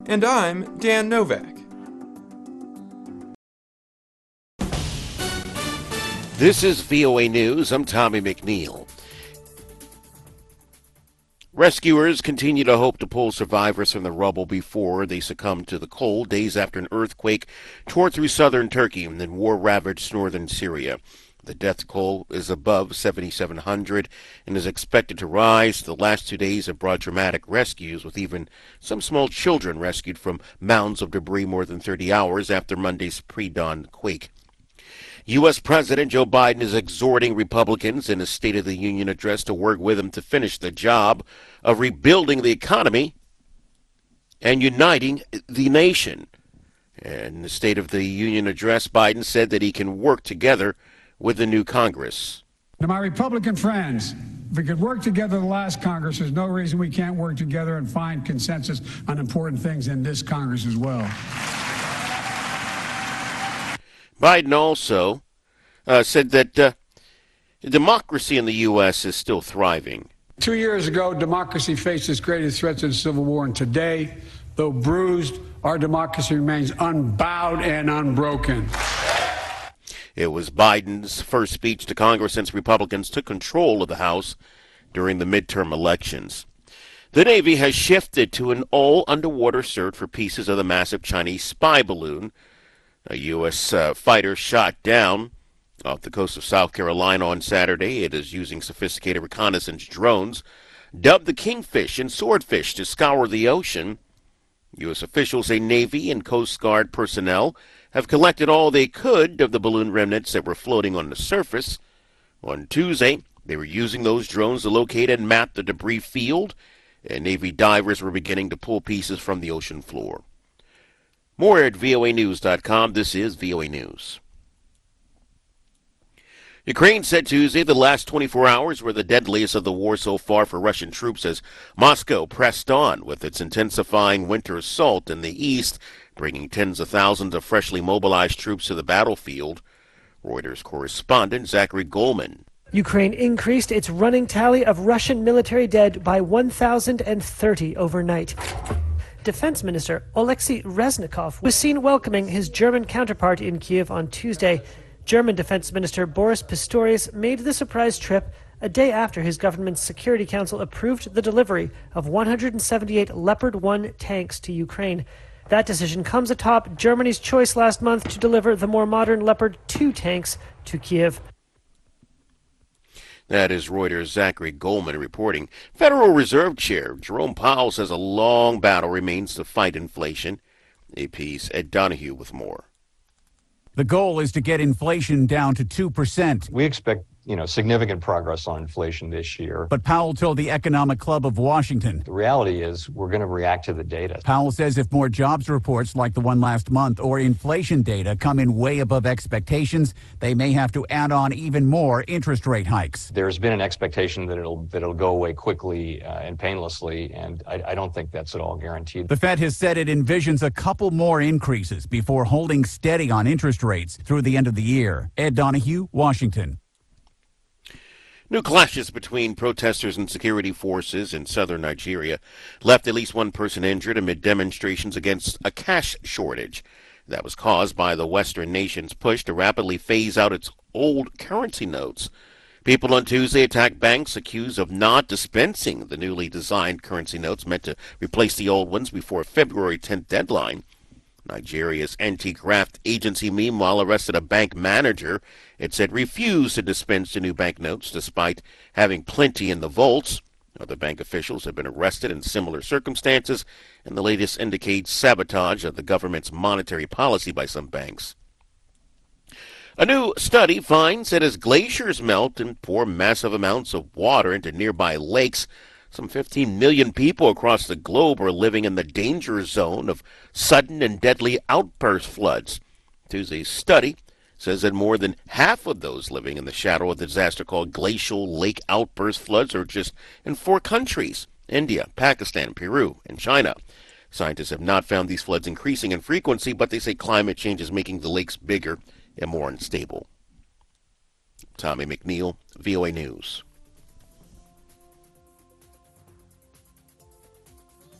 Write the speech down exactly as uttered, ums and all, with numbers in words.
And I'm Dan Novak. This is V O A News. I'm Tommy McNeil. Rescuers continue to hope to pull survivors from the rubble before they succumb to the cold days after an earthquake tore through southern Turkey and then war-ravaged northern Syria. The death toll is above seventy-seven hundred and is expected to rise. The last two days have brought dramatic rescues, with even some small children rescued from mounds of debris more than thirty hours after Monday's pre-dawn quake. U S. President Joe Biden is exhorting Republicans in his State of the Union address to work with him to finish the job of rebuilding the economy and uniting the nation. In the State of the Union address, Biden said that he can work together with the new Congress. To my Republican friends, if we could work together the last Congress, there's no reason we can't work together and find consensus on important things in this Congress as well. Biden also uh, said that uh, democracy in the U S is still thriving. Two years ago, democracy faced its greatest threats in the Civil War, and today, though bruised, our democracy remains unbowed and unbroken. It was Biden's first speech to Congress since Republicans took control of the House during the midterm elections. The Navy has shifted to an all-underwater search for pieces of the massive Chinese spy balloon a U S uh, fighter shot down off the coast of South Carolina on Saturday. It is using sophisticated reconnaissance drones, dubbed the Kingfish and Swordfish, to scour the ocean. U S officials say Navy and Coast Guard personnel have collected all they could of the balloon remnants that were floating on the surface. On Tuesday, they were using those drones to locate and map the debris field, and Navy divers were beginning to pull pieces from the ocean floor. More at V O A news dot com. This is V O A News. Ukraine said Tuesday the last twenty-four hours were the deadliest of the war so far for Russian troops as Moscow pressed on with its intensifying winter assault in the east, bringing tens of thousands of freshly mobilized troops to the battlefield. Reuters correspondent Zachary Goldman. Ukraine increased its running tally of Russian military dead by one thousand thirty overnight. Defense Minister Oleksiy Reznikov was seen welcoming his German counterpart in Kiev on Tuesday. German Defense Minister Boris Pistorius made the surprise trip a day after his government's Security Council approved the delivery of one hundred seventy-eight Leopard one tanks to Ukraine. That decision comes atop Germany's choice last month to deliver the more modern Leopard two tanks to Kiev. That is Reuters' Zachary Goldman reporting. Federal Reserve Chair Jerome Powell says a long battle remains to fight inflation. A piece, Ed Donahue with more. The goal is to get inflation down to two percent. We expect, you know, significant progress on inflation this year. But Powell told the Economic Club of Washington. The reality is we're going to react to the data. Powell says if more jobs reports like the one last month or inflation data come in way above expectations, they may have to add on even more interest rate hikes. There's been an expectation that it'll that it'll go away quickly uh, and painlessly, and I, I don't think that's at all guaranteed. The Fed has said it envisions a couple more increases before holding steady on interest rates through the end of the year. Ed Donahue, Washington. New clashes between protesters and security forces in southern Nigeria left at least one person injured amid demonstrations against a cash shortage that was caused by the Western nation's push to rapidly phase out its old currency notes. People on Tuesday attacked banks accused of not dispensing the newly designed currency notes meant to replace the old ones before February tenth deadline. Nigeria's anti-graft agency, meanwhile, arrested a bank manager. It said refused to dispense the new banknotes despite having plenty in the vaults. Other bank officials have been arrested in similar circumstances, and the latest indicates sabotage of the government's monetary policy by some banks. A new study finds that as glaciers melt and pour massive amounts of water into nearby lakes, some fifteen million people across the globe are living in the danger zone of sudden and deadly outburst floods. Tuesday's study says that more than half of those living in the shadow of the disaster called glacial lake outburst floods are just in four countries: India, Pakistan, Peru, and China. Scientists have not found these floods increasing in frequency, but they say climate change is making the lakes bigger and more unstable. Tommy McNeil, V O A News.